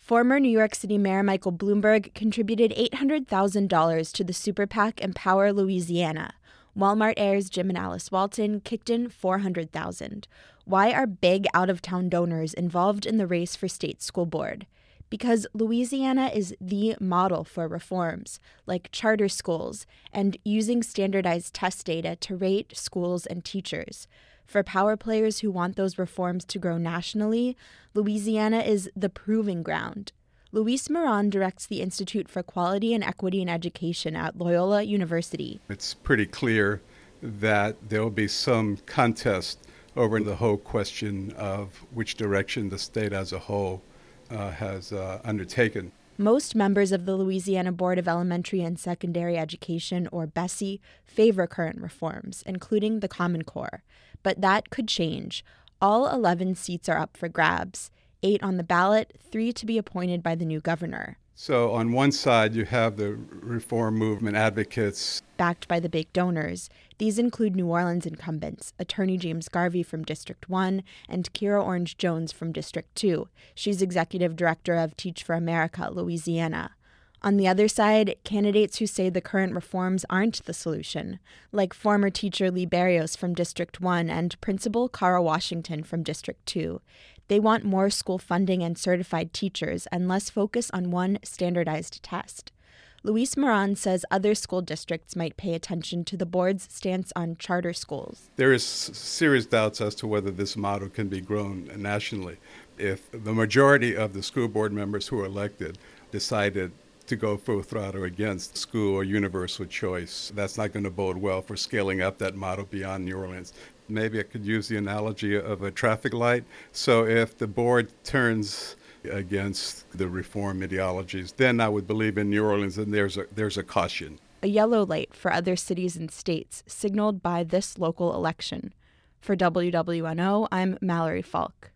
Former New York City Mayor Michael Bloomberg contributed $800,000 to the super PAC Empower Louisiana. Walmart heirs Jim and Alice Walton kicked in $400,000. Why are big out-of-town donors involved in the race for state school board? Because Louisiana is the model for reforms, like charter schools and using standardized test data to rate schools and teachers. For power players who want those reforms to grow nationally, Louisiana is the proving ground. Luis Moran directs the Institute for Quality and Equity in Education at Loyola University. It's pretty clear that there will be some contest over the whole question of which direction the state as a whole has undertaken. Most members of the Louisiana Board of Elementary and Secondary Education, or BESE, favor current reforms, including the Common Core. But that could change. All 11 seats are up for grabs, 8 on the ballot, 3 to be appointed by the new governor. So on one side, you have the reform movement advocates, backed by the big donors. These include New Orleans incumbents, Attorney James Garvey from District 1 and Kira Orange Jones from District 2. She's executive director of Teach for America, Louisiana. On the other side, candidates who say the current reforms aren't the solution, like former teacher Lee Berrios from District 1 and Principal Cara Washington from District 2. They want more school funding and certified teachers and less focus on one standardized test. Luis Moran says other school districts might pay attention to the board's stance on charter schools. There is serious doubts as to whether this model can be grown nationally. If the majority of the school board members who are elected decided to go full throttle against school or universal choice, that's not going to bode well for scaling up that model beyond New Orleans. Maybe I could use the analogy of a traffic light. So if the board turns against the reform ideologies, then I would believe in New Orleans and there's a caution. A yellow light for other cities and states signaled by this local election. For WWNO, I'm Mallory Falk.